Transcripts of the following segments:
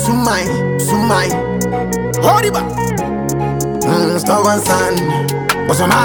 Sumai. Hold it back. Stubborn son. What's on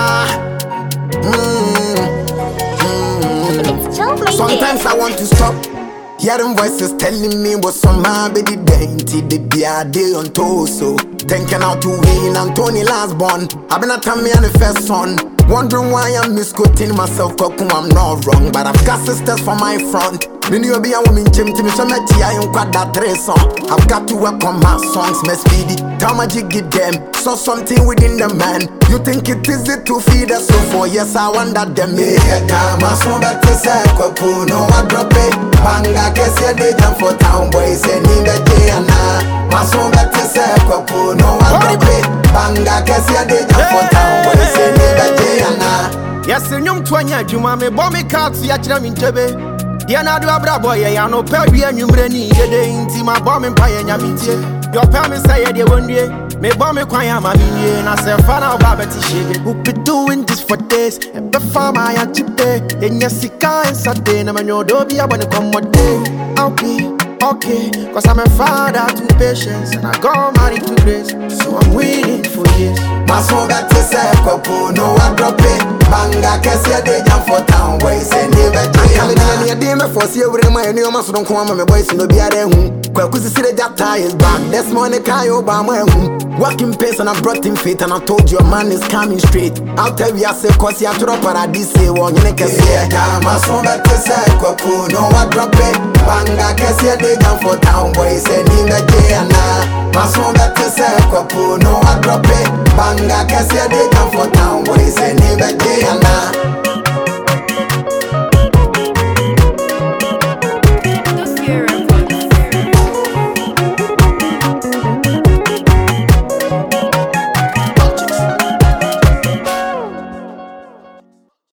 Sometimes I want to stop. Hearing voices telling me what's on my baby dainty. They be a day on torso. Thinking how to win and Tony last born. I've been a time and the first son. Wondering why I'm misquoting myself, Kokum, I'm not wrong. But I've got sisters for my front. Many will be a woman, Jim Timmy, so much I ain't got that trace on. I've got to work on my songs, mess speedy. Tell my jig get them. Saw something within the man. You think it easy to feed us so for yes, I wonder them. Yeah, my son back to say, Koku, no, I drop it. Banga, guess you're the jump for town boys, and in the day and my son back to say, Koku, no, I drop it. Banga, guess you're the jump for town boys, and in the day and yes, and young 20, you mammy, bomby cards, Yacham in Tebe. Diana do a boy, I know Perry and you many, the day into my bombing pie and Yamiti. Your parents say, they one day, may bomb a choir, my minion, and I say, Fana Babati shade. Who be doing this for days, and before my today, then yes, and Saturday, and I'm your dobby, I want to come one day. Okay, cause I'm a father to patience, and I got married to grace, so I'm waiting for years. My son got to say, Koku, no, I drop it. Banga, guess you're the jump for town boys, and never do a demon for see over my new muscle. Don't come on my boys, no be at home. Kwakusi see the tie is back. This morning, Kayo Bama. Walking pace, and I brought him faith, and I told you a man is coming straight. I'll tell you, I say, cause you have to paradise, one, you can say, my son got to say, Koku, no, I drop it. Banga, guess you're the jump for town boys, and in the day and my son got to say, Koku, no, I drop it. Banga, guess you're the jump for town boys, and in the day and